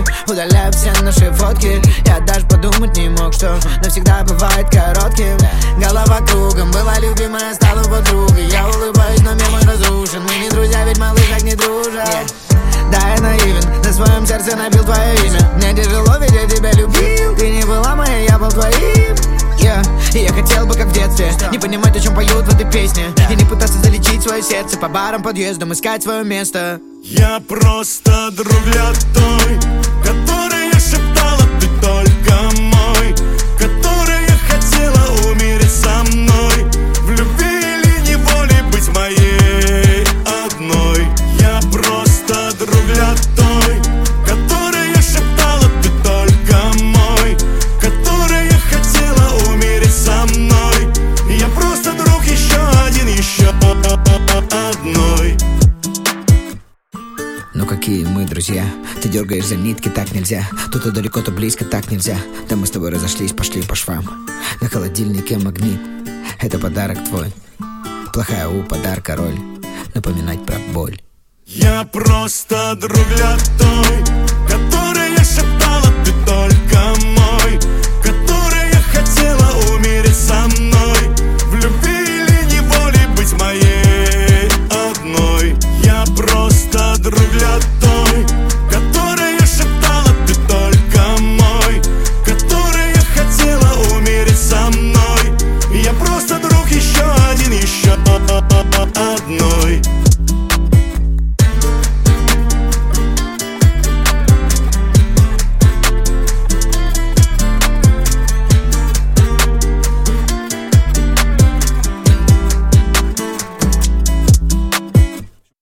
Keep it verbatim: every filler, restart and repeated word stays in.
удаляю все наши фотки. Я даже подумать не мог, что навсегда бывает коротким. Голова кругом, была любимая, стала подругой. Я улыбаюсь, но мир мой разрушен. Мы не друзья, ведь малыш так не дружат. Да, я наивен, на своем сердце набил твое имя. Мне тяжело, ведь я тебя любил. Ты не была моей, я был твоим. Yeah. И я хотел бы, как в детстве, не понимать, о чем поют в этой песне, и не пытаться залечить свое сердце по барам, подъездам, искать свое место. Я просто друг для той, которая шептала: ты только мой, которая хотела умереть со мной, в любви или неволе быть моей одной. Я просто друг для той, которая шептала: ты только мой, которая хотела умереть со мной. Я просто друг еще один, еще одной. Ну какие мы друзья? Ты дергаешь за нитки, так нельзя. То то далеко, то близко, так нельзя. Да мы с тобой разошлись, пошли по швам. На холодильнике магнит, это подарок твой. Плохая у подарка роль, напоминать про боль. Я просто друг для той,